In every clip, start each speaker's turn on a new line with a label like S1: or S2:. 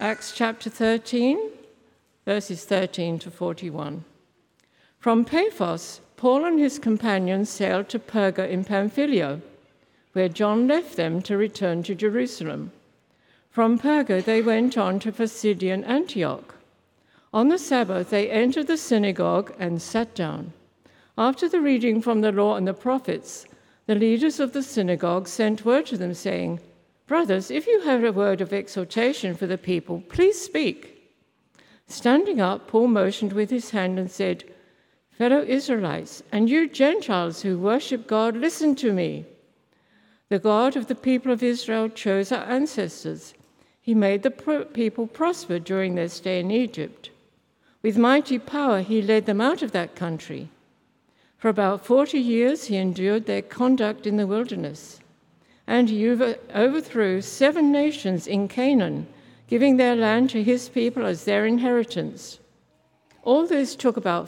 S1: Acts chapter 13, verses 13 to 41. From Paphos, Paul and his companions sailed to Perga in Pamphylia, where John left them to return to Jerusalem. From Perga, they went on to Pisidian Antioch. On the Sabbath, they entered the synagogue and sat down. After the reading from the law and the prophets, the leaders of the synagogue sent word to them, saying, "Brothers, if you have a word of exhortation for the people, please speak." Standing up, Paul motioned with his hand and said, "Fellow Israelites, and you Gentiles who worship God, listen to me. The God of the people of Israel chose our ancestors. He made the people prosper during their stay in Egypt. With mighty power, he led them out of that country. For about 40 years, he endured their conduct in the wilderness. And he overthrew 7 nations in Canaan, giving their land to his people as their inheritance. All this took about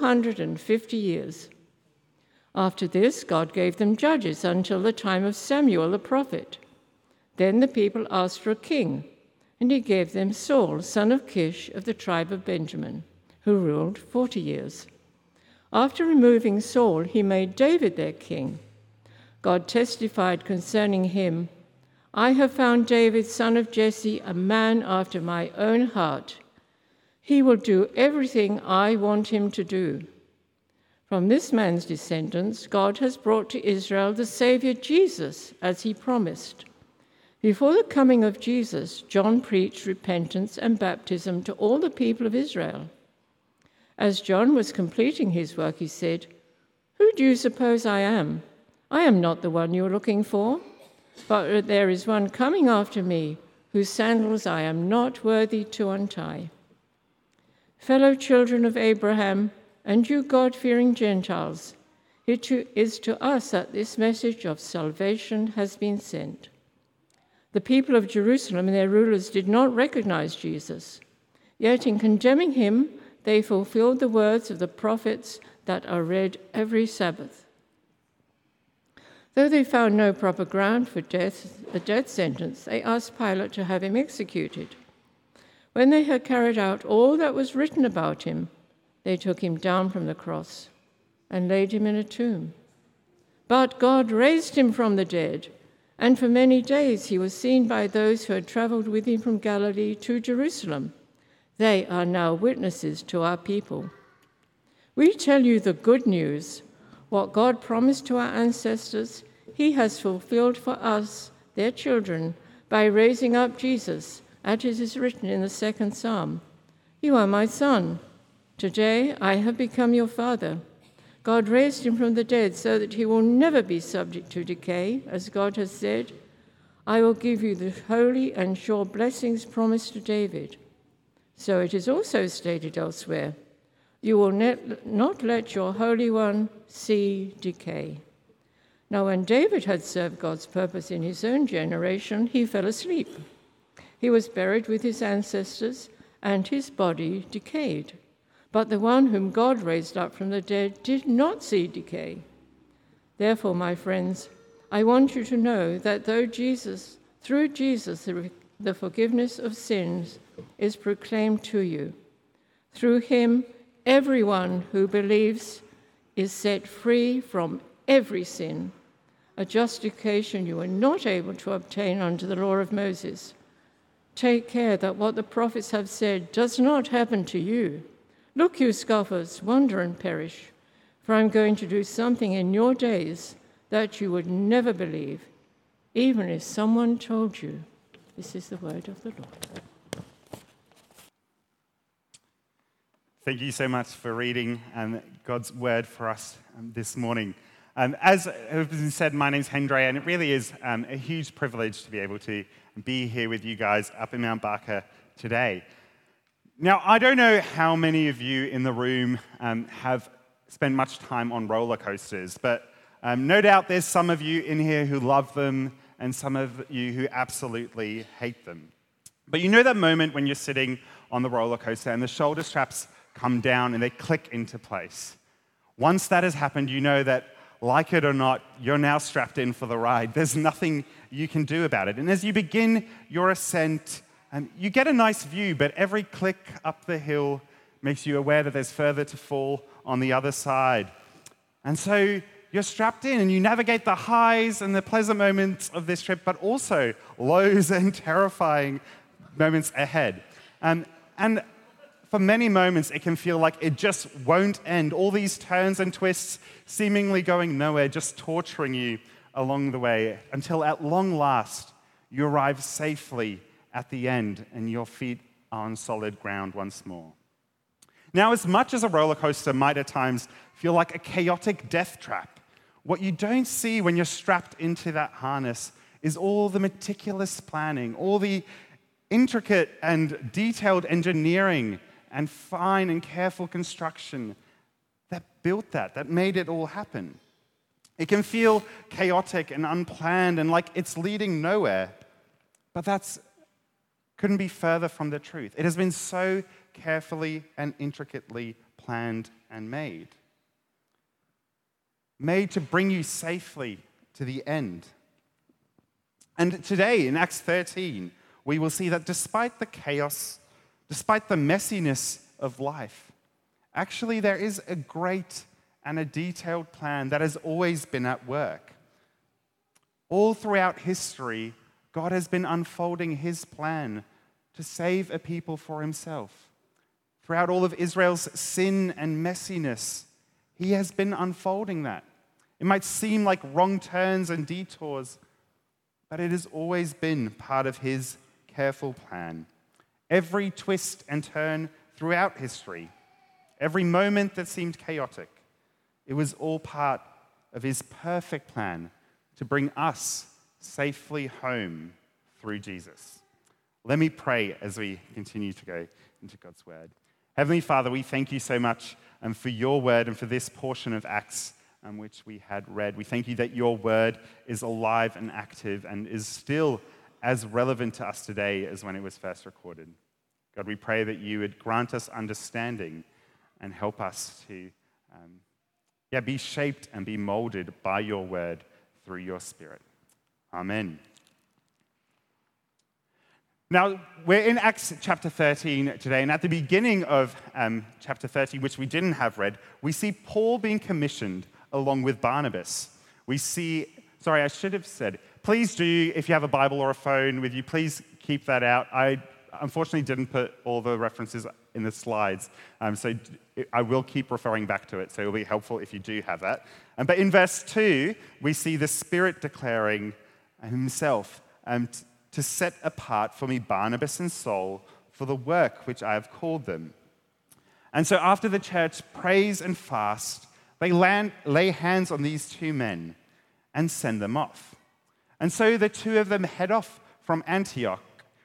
S1: 450 years. After this, God gave them judges until the time of Samuel the prophet. Then the people asked for a king, and he gave them Saul, son of Kish, of the tribe of Benjamin, who ruled 40 years. After removing Saul, he made David their king. God testified concerning him, "I have found David, son of Jesse, a man after my own heart. He will do everything I want him to do." From this man's descendants, God has brought to Israel the Savior Jesus, as he promised. Before the coming of Jesus, John preached repentance and baptism to all the people of Israel. As John was completing his work, he said, "Who do you suppose I am? I am not the one you are looking for, but there is one coming after me, whose sandals I am not worthy to untie." Fellow children of Abraham, and you God-fearing Gentiles, it is to us that this message of salvation has been sent. The people of Jerusalem and their rulers did not recognize Jesus, yet in condemning him, they fulfilled the words of the prophets that are read every Sabbath. Though they found no proper ground for a death sentence, they asked Pilate to have him executed. When they had carried out all that was written about him, they took him down from the cross and laid him in a tomb. But God raised him from the dead, and for many days he was seen by those who had traveled with him from Galilee to Jerusalem. They are now witnesses to our people. We tell you the good news. What God promised to our ancestors, he has fulfilled for us, their children, by raising up Jesus, as it is written in the 2nd Psalm. "You are my son. Today I have become your father." God raised him from the dead so that he will never be subject to decay, as God has said, "I will give you the holy and sure blessings promised to David." So it is also stated elsewhere, "You will not let your Holy One see decay." Now, when David had served God's purpose in his own generation, he fell asleep. He was buried with his ancestors, and his body decayed. But the one whom God raised up from the dead did not see decay. Therefore, my friends, I want you to know that through Jesus, the forgiveness of sins is proclaimed to you. Through him, everyone who believes is set free from every sin, a justification you were not able to obtain under the law of Moses. Take care that what the prophets have said does not happen to you. Look, you scoffers, wonder and perish, for I'm going to do something in your days that you would never believe, even if someone told you. This is the word of the Lord.
S2: Thank you so much for reading God's word for us this morning. As has been said, my name's Hendray, and it really is a huge privilege to be able to be here with you guys up in Mount Barker today. Now, I don't know how many of you in the room have spent much time on roller coasters, but no doubt there's some of you in here who love them and some of you who absolutely hate them. But you know that moment when you're sitting on the roller coaster and the shoulder straps come down and they click into place. Once that has happened, you know that, like it or not, you're now strapped in for the ride. There's nothing you can do about it. And as you begin your ascent you get a nice view, but every click up the hill makes you aware that there's further to fall on the other side. And so you're strapped in and you navigate the highs and the pleasant moments of this trip, but also lows and terrifying moments ahead. And for many moments, it can feel like it just won't end. All these turns and twists seemingly going nowhere, just torturing you along the way, until at long last, you arrive safely at the end and your feet are on solid ground once more. Now, as much as a roller coaster might at times feel like a chaotic death trap, what you don't see when you're strapped into that harness is all the meticulous planning, all the intricate and detailed engineering and fine and careful construction that built that made it all happen. It can feel chaotic and unplanned and like it's leading nowhere, but that couldn't be further from the truth. It has been so carefully and intricately planned and made to bring you safely to the end. And today, in Acts 13, we will see that despite the chaos, despite the messiness of life, actually there is a great and a detailed plan that has always been at work. All throughout history, God has been unfolding his plan to save a people for himself. Throughout all of Israel's sin and messiness, he has been unfolding that. It might seem like wrong turns and detours, but it has always been part of his careful plan. Every twist and turn throughout history, every moment that seemed chaotic, it was all part of his perfect plan to bring us safely home through Jesus. Let me pray as we continue to go into God's word. Heavenly Father, we thank you so much for your word and for this portion of Acts which we had read. We thank you that your word is alive and active and is still as relevant to us today as when it was first recorded. God, we pray that you would grant us understanding and help us to be shaped and be molded by your word through your Spirit. Amen. Now, we're in Acts chapter 13 today, and at the beginning of chapter 13, which we didn't have read, we see Paul being commissioned along with Barnabas. We see, I should have said, please do, if you have a Bible or a phone with you, please keep that out. I unfortunately didn't put all the references in the slides, so I will keep referring back to it, so it'll be helpful if you do have that. But in verse 2, we see the Spirit declaring himself to set apart for me Barnabas and Saul for the work which I have called them. And so after the church prays and fast, they lay hands on these two men and send them off. And so the two of them head off from Antioch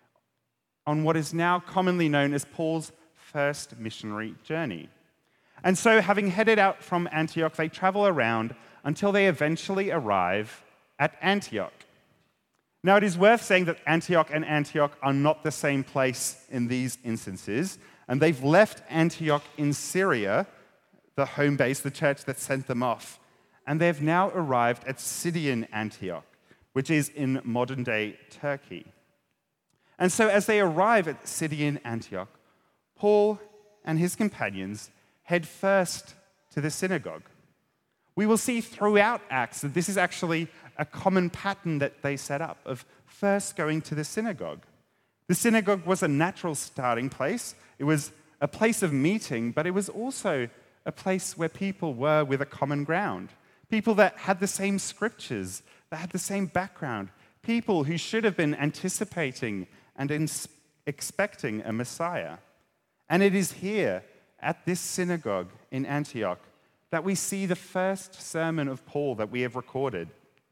S2: on what is now commonly known as Paul's first missionary journey. And so having headed out from Antioch, they travel around until they eventually arrive at Antioch. Now, it is worth saying that Antioch and Antioch are not the same place in these instances, and they've left Antioch in Syria, the home base, the church that sent them off, and they've now arrived at Syrian Antioch, which is in modern-day Turkey. And so as they arrive at Syrian Antioch, Paul and his companions head first to the synagogue. We will see throughout Acts that this is actually a common pattern that they set up of first going to the synagogue. The synagogue was a natural starting place. It was a place of meeting, but it was also a place where people were with a common ground. People that had the same scriptures, that had the same background. People who should have been anticipating and expecting a Messiah. And it is here, at this synagogue in Antioch, that we see the first sermon of Paul that we have recorded.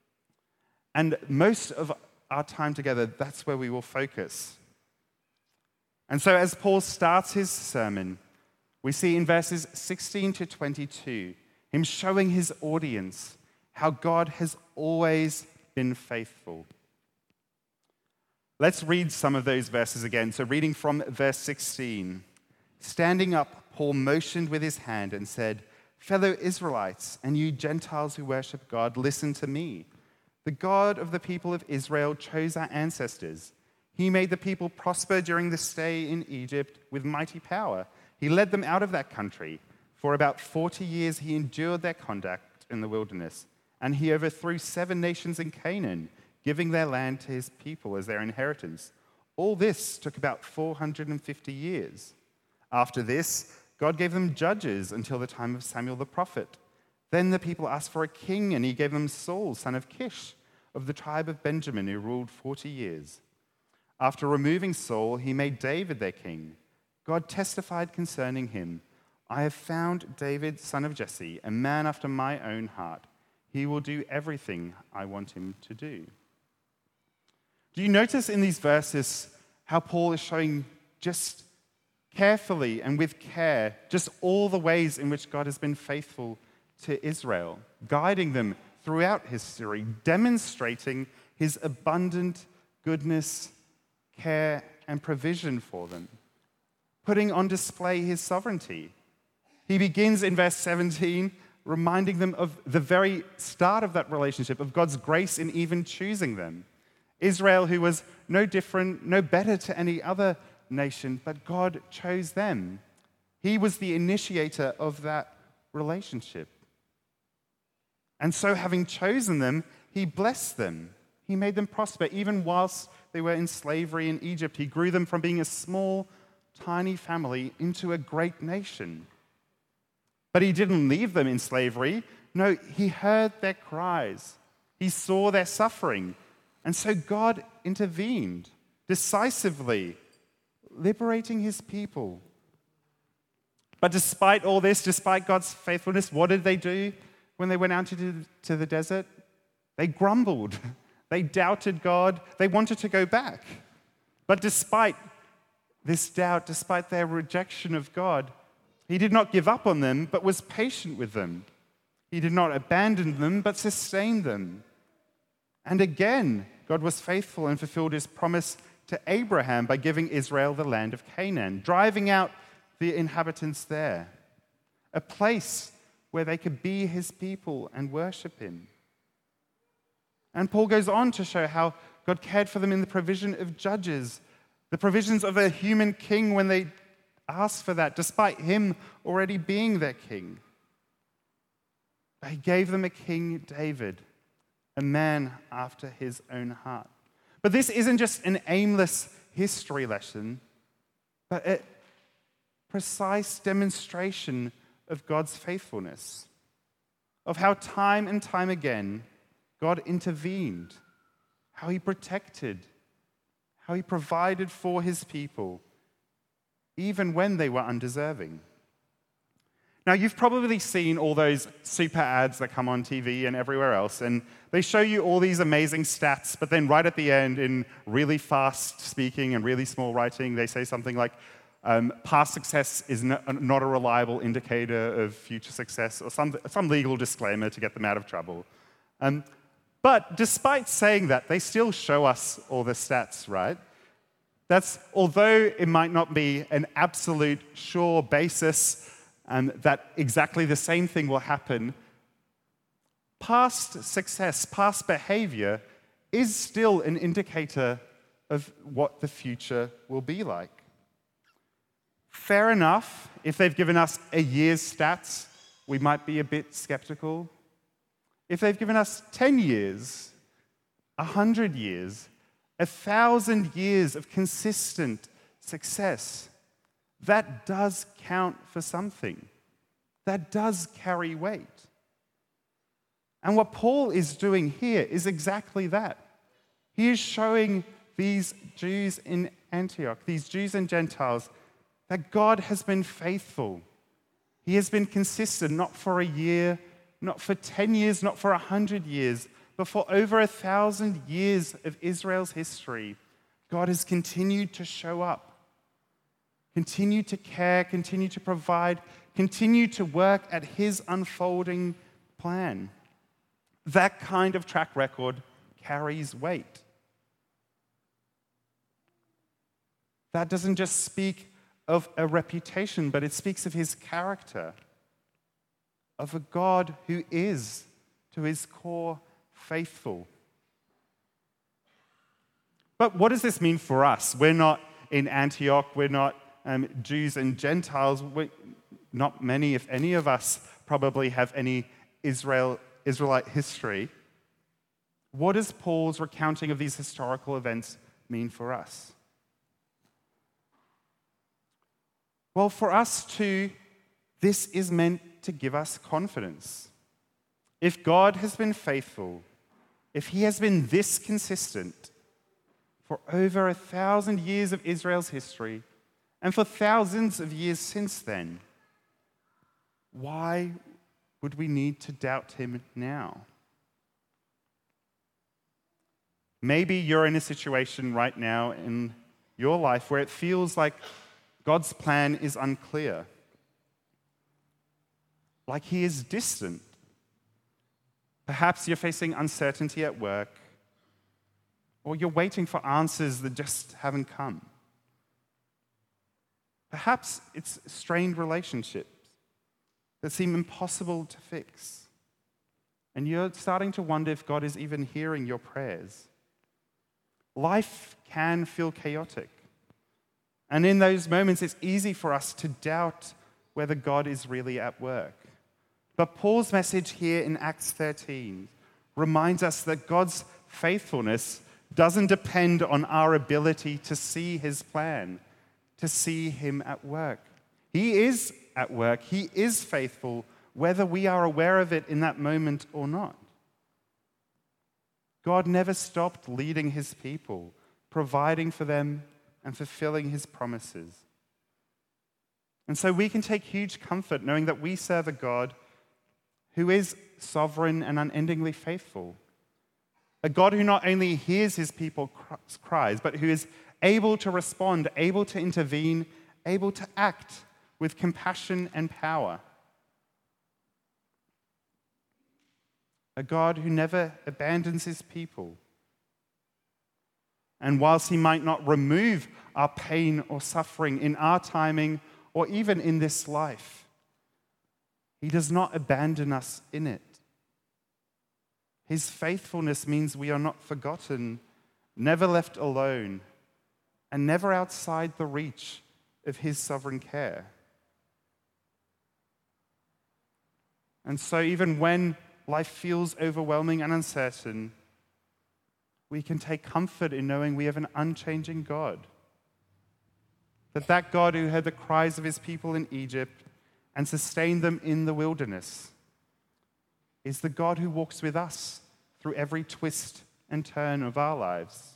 S2: And most of our time together, that's where we will focus. And so as Paul starts his sermon, we see in verses 16 to 22, him showing his audience how God has always been faithful. Let's read some of those verses again. So reading from verse 16. Standing up, Paul motioned with his hand and said, "Fellow Israelites, and you Gentiles who worship God, listen to me. The God of the people of Israel chose our ancestors. He made the people prosper during the stay in Egypt with mighty power. He led them out of that country. For about 40 years he endured their conduct in the wilderness, and he overthrew 7 nations in Canaan, giving their land to his people as their inheritance. All this took about 450 years. After this, God gave them judges until the time of Samuel the prophet. Then the people asked for a king, and he gave them Saul, son of Kish, of the tribe of Benjamin, who ruled 40 years. After removing Saul, he made David their king. God testified concerning him, "I have found David, son of Jesse, a man after my own heart. He will do everything I want him to do." Do you notice in these verses how Paul is showing just carefully and with care just all the ways in which God has been faithful to Israel, guiding them throughout history, demonstrating his abundant goodness, care, and provision for them, putting on display his sovereignty. He begins in verse 17, reminding them of the very start of that relationship, of God's grace in even choosing them. Israel, who was no different, no better to any other nation, but God chose them. He was the initiator of that relationship. And so, having chosen them, he blessed them. He made them prosper. Even whilst they were in slavery in Egypt, he grew them from being a small, tiny family into a great nation. But he didn't leave them in slavery. No, he heard their cries. He saw their suffering. And so God intervened decisively, liberating his people. But despite all this, despite God's faithfulness, what did they do when they went out to the desert? They grumbled. They doubted God. They wanted to go back. But despite this doubt, despite their rejection of God, he did not give up on them, but was patient with them. He did not abandon them, but sustained them. And again, God was faithful and fulfilled his promise to Abraham by giving Israel the land of Canaan, driving out the inhabitants there, a place where they could be his people and worship him. And Paul goes on to show how God cared for them in the provision of judges, the provisions of a human king when they asked for that, despite him already being their king. He gave them a king, David, a man after his own heart. But this isn't just an aimless history lesson, but a precise demonstration of God's faithfulness, of how time and time again God intervened, how he protected, how he provided for his people, even when they were undeserving. Now, you've probably seen all those super ads that come on TV and everywhere else, and they show you all these amazing stats, but then right at the end, in really fast speaking and really small writing, they say something like, past success is not a reliable indicator of future success, or some legal disclaimer to get them out of trouble. But despite saying that, they still show us all the stats, right? That's, although it might not be an absolute sure basis that exactly the same thing will happen, past success, past behavior is still an indicator of what the future will be like. Fair enough, if they've given us a year's stats, we might be a bit skeptical. If they've given us 10 years, 100 years, 1,000 years of consistent success, that does count for something. That does carry weight. And what Paul is doing here is exactly that. He is showing these Jews in Antioch, these Jews and Gentiles, that God has been faithful. He has been consistent, not for a year, not for 10 years, not for 100 years, but for over 1,000 years of Israel's history. God has continued to show up, continue to care, continue to provide, continue to work at his unfolding plan. That kind of track record carries weight. That doesn't just speak of a reputation, but it speaks of his character, of a God who is, to his core, faithful. But what does this mean for us? We're not in Antioch. We're not Jews and Gentiles. Not many, if any of us, probably have any Israelite history. What does Paul's recounting of these historical events mean for us? Well, for us too, this is meant to give us confidence. If God has been faithful, if he has been this consistent for over 1,000 years of Israel's history, and for thousands of years since then, why would we need to doubt him now? Maybe you're in a situation right now in your life where it feels like God's plan is unclear, like he is distant. Perhaps you're facing uncertainty at work, or you're waiting for answers that just haven't come. Perhaps it's strained relationships that seem impossible to fix, and you're starting to wonder if God is even hearing your prayers. Life can feel chaotic, and in those moments it's easy for us to doubt whether God is really at work. But Paul's message here in Acts 13 reminds us that God's faithfulness doesn't depend on our ability to see his plan, to see him at work. He is at work. He is faithful, whether we are aware of it in that moment or not. God never stopped leading his people, providing for them and fulfilling his promises. And so we can take huge comfort knowing that we serve a God who is sovereign and unendingly faithful. A God who not only hears his people's cries, but who is able to respond, able to intervene, able to act with compassion and power. A God who never abandons his people. And whilst he might not remove our pain or suffering in our timing or even in this life, he does not abandon us in it. His faithfulness means we are not forgotten, never left alone, and never outside the reach of his sovereign care. And so even when life feels overwhelming and uncertain, we can take comfort in knowing we have an unchanging God. That God who heard the cries of his people in Egypt and sustained them in the wilderness is the God who walks with us through every twist and turn of our lives.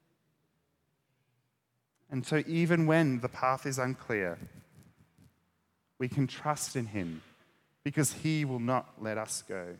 S2: And so even when the path is unclear, we can trust in him because he will not let us go.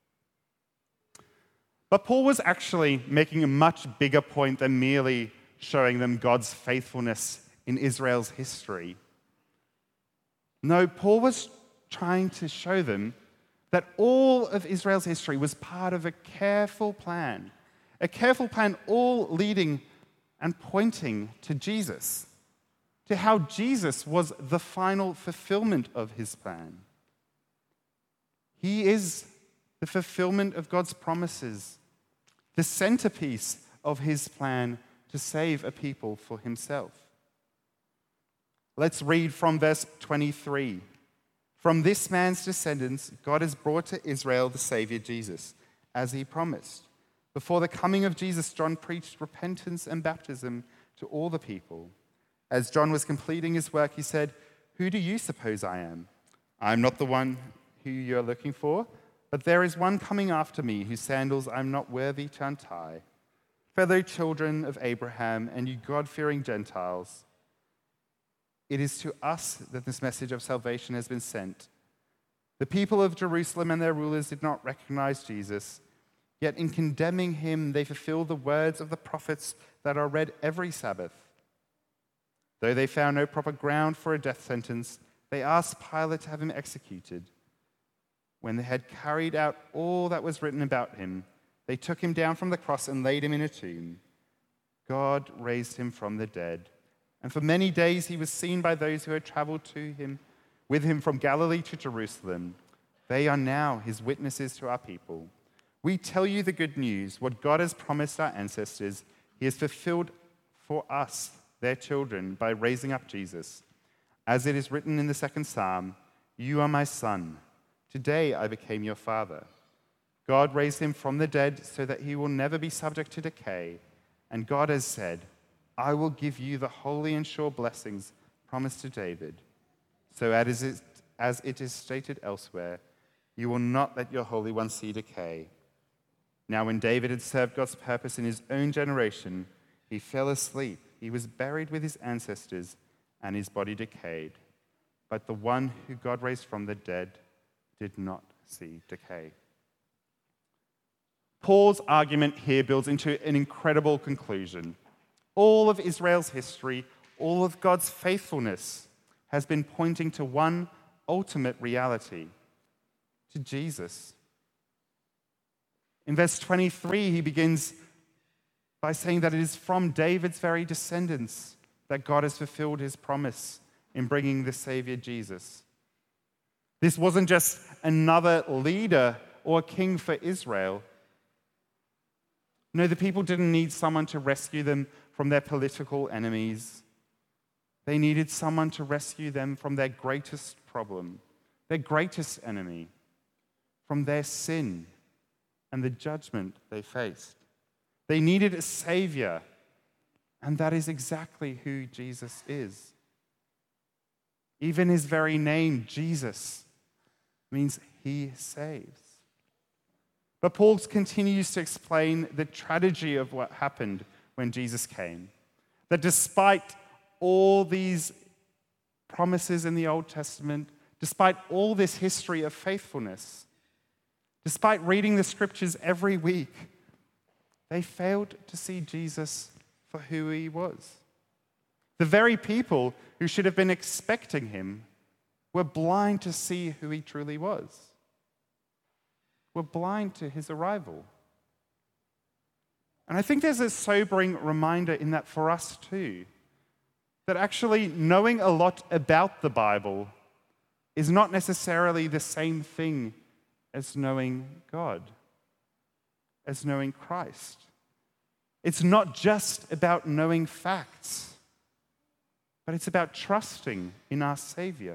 S2: But Paul was actually making a much bigger point than merely showing them God's faithfulness in Israel's history. No, Paul was trying to show them that all of Israel's history was part of a careful plan all leading and pointing to Jesus, to how Jesus was the final fulfillment of his plan. He is the fulfillment of God's promises, the centerpiece of his plan to save a people for himself. Let's read from verse 23. From this man's descendants, God has brought to Israel the Savior Jesus, as he promised. Before the coming of Jesus, John preached repentance and baptism to all the people. As John was completing his work, he said, "Who do you suppose I am? I am not the one who you are looking for, but there is one coming after me whose sandals I am not worthy to untie. Fellow children of Abraham and you God-fearing Gentiles, it is to us that this message of salvation has been sent. The people of Jerusalem and their rulers did not recognize Jesus, yet in condemning him, they fulfilled the words of the prophets that are read every Sabbath. Though they found no proper ground for a death sentence, they asked Pilate to have him executed. When they had carried out all that was written about him, they took him down from the cross and laid him in a tomb. God raised him from the dead. And for many days he was seen by those who had traveled with him from Galilee to Jerusalem. They are now his witnesses to our people. We tell you the good news, what God has promised our ancestors, he has fulfilled for us, their children, by raising up Jesus. As it is written in the second Psalm, "You are my son. Today I became your father." God raised him from the dead so that he will never be subject to decay. And God has said, "I will give you the holy and sure blessings promised to David." So as it is stated elsewhere, "You will not let your Holy One see decay." Now when David had served God's purpose in his own generation, he fell asleep. He was buried with his ancestors, and his body decayed. But the one who God raised from the dead did not see decay. Paul's argument here builds into an incredible conclusion. All of Israel's history, all of God's faithfulness has been pointing to one ultimate reality, to Jesus. In verse 23, he begins by saying that it is from David's very descendants that God has fulfilled his promise in bringing the Savior Jesus. This wasn't just another leader or king for Israel. No, the people didn't need someone to rescue them from their political enemies. They needed someone to rescue them from their greatest problem, their greatest enemy, from their sin and the judgment they faced. They needed a Savior, and that is exactly who Jesus is. Even his very name, Jesus, means he saves. But Paul continues to explain the tragedy of what happened when Jesus came. That despite all these promises in the Old Testament, despite all this history of faithfulness, despite reading the scriptures every week, they failed to see Jesus for who he was. The very people who should have been expecting him were blind to see who he truly was. Were blind to his arrival. And I think there's a sobering reminder in that for us too, that actually knowing a lot about the Bible is not necessarily the same thing as knowing God, as knowing Christ. It's not just about knowing facts, but it's about trusting in our Savior.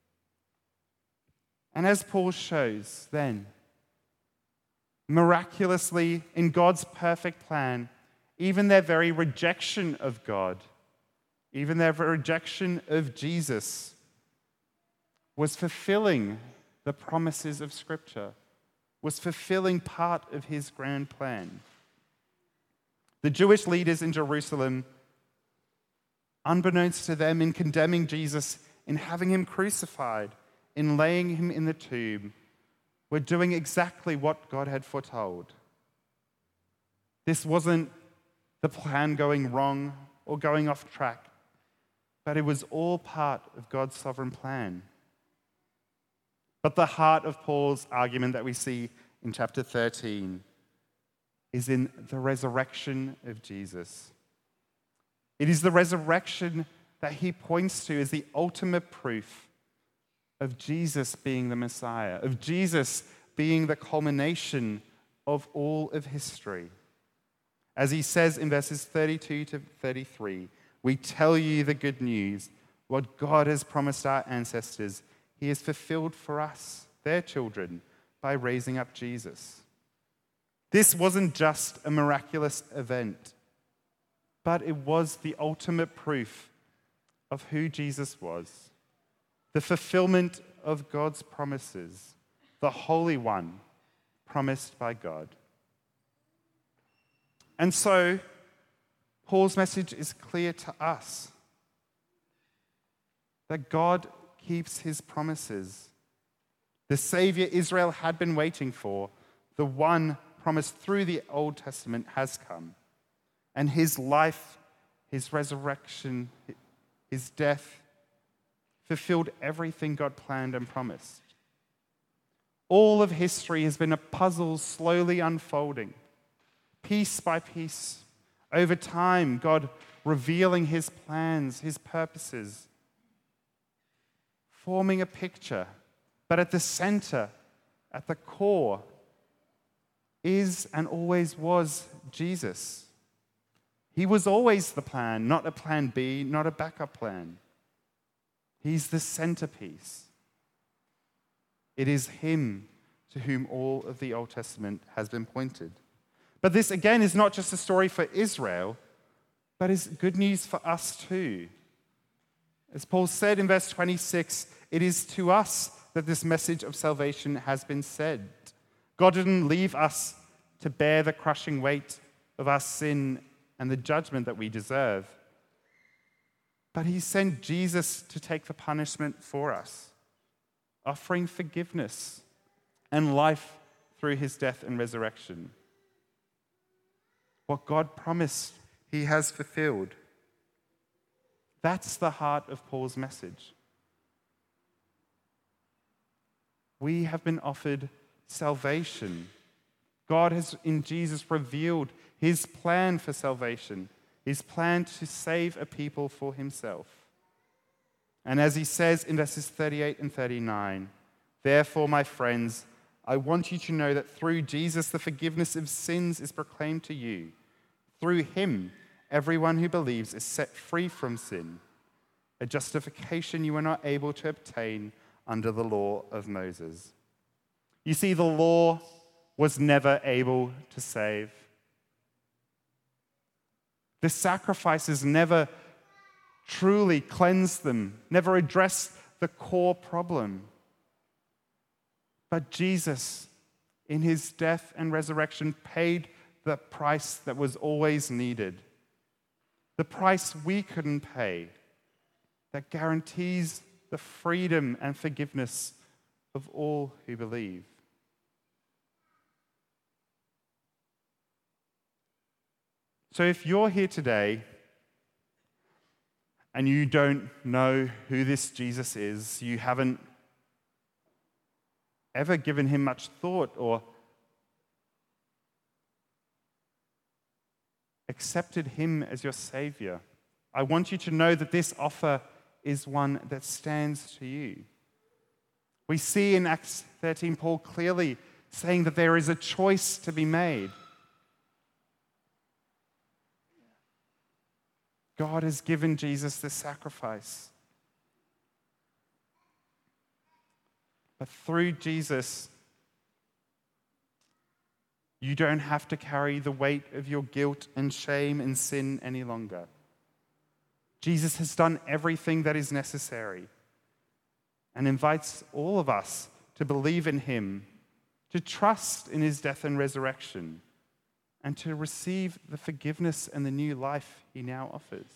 S2: And as Paul shows then, miraculously, in God's perfect plan, even their very rejection of God, even their rejection of Jesus, was fulfilling the promises of Scripture, was fulfilling part of his grand plan. The Jewish leaders in Jerusalem, unbeknownst to them, in condemning Jesus, in having him crucified, in laying him in the tomb, were doing exactly what God had foretold. This wasn't the plan going wrong or going off track, but it was all part of God's sovereign plan. But the heart of Paul's argument that we see in chapter 13 is in the resurrection of Jesus. It is the resurrection that he points to as the ultimate proof of Jesus being the Messiah, of Jesus being the culmination of all of history. As he says in verses 32 to 33, "We tell you the good news. What God has promised our ancestors, he has fulfilled for us, their children, by raising up Jesus." This wasn't just a miraculous event, but it was the ultimate proof of who Jesus was. The fulfillment of God's promises, the Holy One promised by God. And so, Paul's message is clear to us that God keeps his promises. The Savior Israel had been waiting for, the one promised through the Old Testament, has come. And his life, his resurrection, his death, fulfilled everything God planned and promised. All of history has been a puzzle slowly unfolding, piece by piece. Over time, God revealing his plans, his purposes, forming a picture. But at the center, at the core, is and always was Jesus. He was always the plan, not a plan B, not a backup plan. He's the centerpiece. It is him to whom all of the Old Testament has been pointed. But this, again, is not just a story for Israel, but is good news for us too. As Paul said in verse 26, it is to us that this message of salvation has been said. God didn't leave us to bear the crushing weight of our sin and the judgment that we deserve, but he sent Jesus to take the punishment for us, offering forgiveness and life through his death and resurrection. What God promised, he has fulfilled. That's the heart of Paul's message. We have been offered salvation. God has, in Jesus, revealed his plan for salvation, his plan to save a people for himself. And as he says in verses 38 and 39, therefore, my friends, I want you to know that through Jesus, the forgiveness of sins is proclaimed to you. Through him, everyone who believes is set free from sin, a justification you were not able to obtain under the law of Moses. You see, the law was never able to save. The sacrifices never truly cleansed them, never addressed the core problem. But Jesus, in his death and resurrection, paid the price that was always needed. The price we couldn't pay, that guarantees the freedom and forgiveness of all who believe. So if you're here today and you don't know who this Jesus is, you haven't ever given him much thought or accepted him as your Savior, I want you to know that this offer is one that stands to you. We see in Acts 13 Paul clearly saying that there is a choice to be made. God has given Jesus the sacrifice. But through Jesus, you don't have to carry the weight of your guilt and shame and sin any longer. Jesus has done everything that is necessary and invites all of us to believe in him, to trust in his death and resurrection, and to receive the forgiveness and the new life he now offers.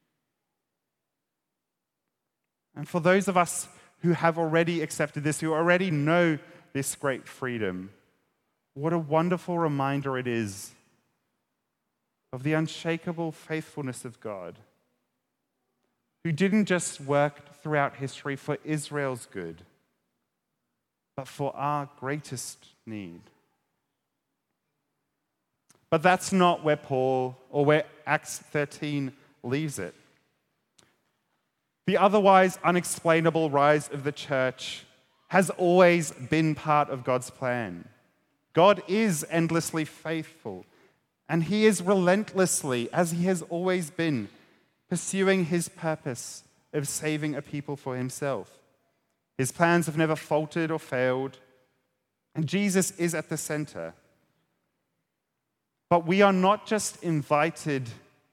S2: And for those of us who have already accepted this, who already know this great freedom, what a wonderful reminder it is of the unshakable faithfulness of God, who didn't just work throughout history for Israel's good, but for our greatest need. But that's not where Paul, or where Acts 13 leaves it. The otherwise unexplainable rise of the church has always been part of God's plan. God is endlessly faithful, and he is relentlessly, as he has always been, pursuing his purpose of saving a people for himself. His plans have never faltered or failed, and Jesus is at the center. But we are not just invited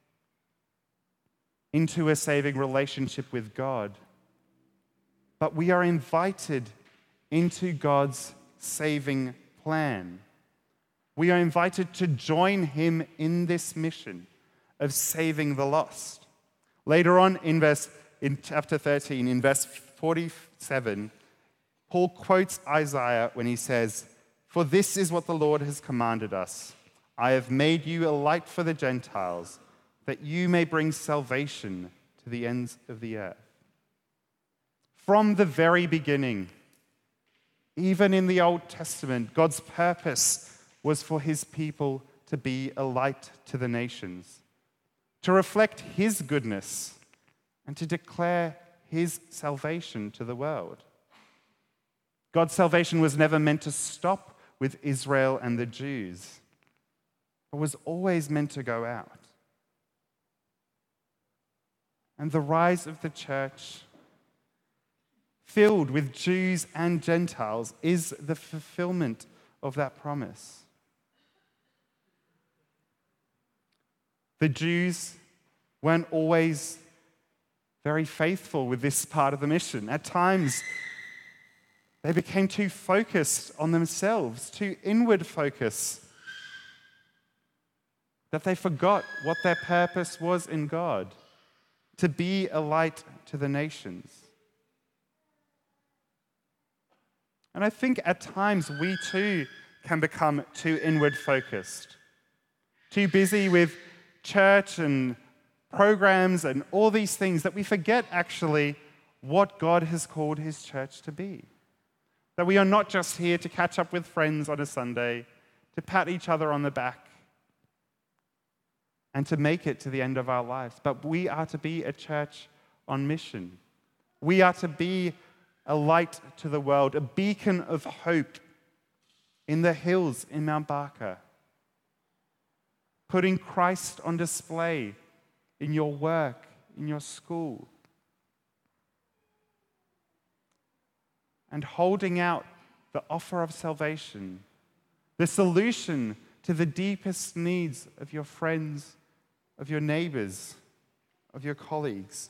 S2: into a saving relationship with God, but we are invited into God's saving plan. We are invited to join him in this mission of saving the lost. Later on in chapter 13, in verse 47, Paul quotes Isaiah when he says, "For this is what the Lord has commanded us. I have made you a light for the Gentiles, that you may bring salvation to the ends of the earth." From the very beginning, even in the Old Testament, God's purpose was for his people to be a light to the nations, to reflect his goodness, and to declare his salvation to the world. God's salvation was never meant to stop with Israel and the Jews, but was always meant to go out. and the rise of the church, filled with Jews and Gentiles, is the fulfillment of that promise. The Jews weren't always very faithful with this part of the mission. At times, they became too focused on themselves, too inward focused, that they forgot what their purpose was in God, to be a light to the nations. And I think at times we too can become too inward focused, too busy with church and programs and all these things that we forget actually what God has called his church to be. That we are not just here to catch up with friends on a Sunday, to pat each other on the back, and to make it to the end of our lives, but we are to be a church on mission. We are to be a light to the world, a beacon of hope in the hills in Mount Barker, putting Christ on display in your work, in your school, and holding out the offer of salvation, the solution to the deepest needs of your friends, of your neighbors, of your colleagues.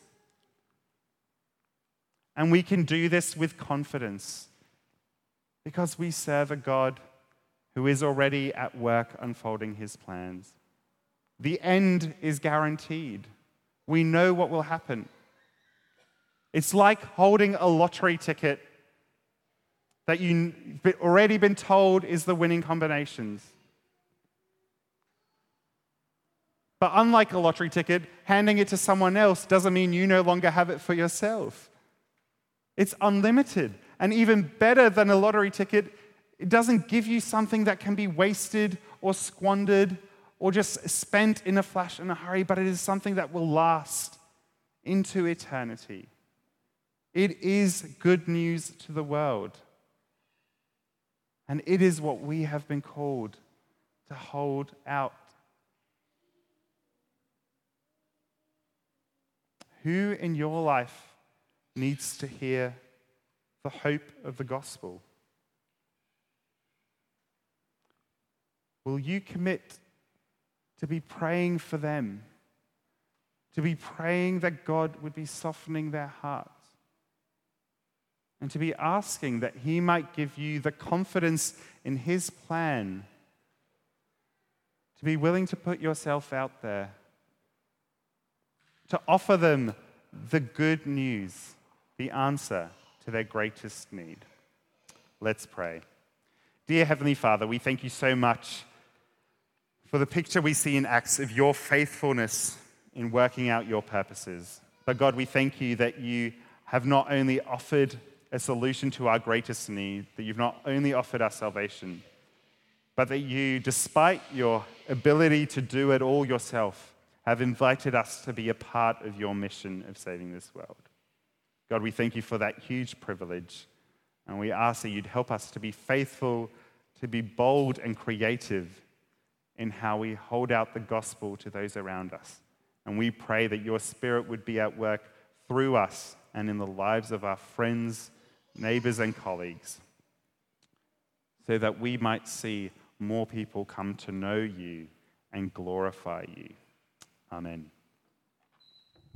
S2: And we can do this with confidence because we serve a God who is already at work unfolding his plans. The end is guaranteed. We know what will happen. It's like holding a lottery ticket that you've already been told is the winning combinations. But unlike a lottery ticket, handing it to someone else doesn't mean you no longer have it for yourself. It's unlimited. And even better than a lottery ticket, it doesn't give you something that can be wasted or squandered or just spent in a flash and a hurry, but it is something that will last into eternity. It is good news to the world. And it is what we have been called to hold out. Who in your life needs to hear the hope of the gospel? Will you commit to be praying for them, to be praying that God would be softening their hearts, and to be asking that he might give you the confidence in his plan, to be willing to put yourself out there, to offer them the good news, the answer to their greatest need. Let's pray. Dear Heavenly Father, we thank you so much for the picture we see in Acts of your faithfulness in working out your purposes. But God, we thank you that you have not only offered a solution to our greatest need, that you've not only offered us salvation, but that you, despite your ability to do it all yourself, have invited us to be a part of your mission of saving this world. God, we thank you for that huge privilege, and we ask that you'd help us to be faithful, to be bold and creative in how we hold out the gospel to those around us. And we pray that your Spirit would be at work through us and in the lives of our friends, neighbors, and colleagues, so that we might see more people come to know you and glorify you. Amen.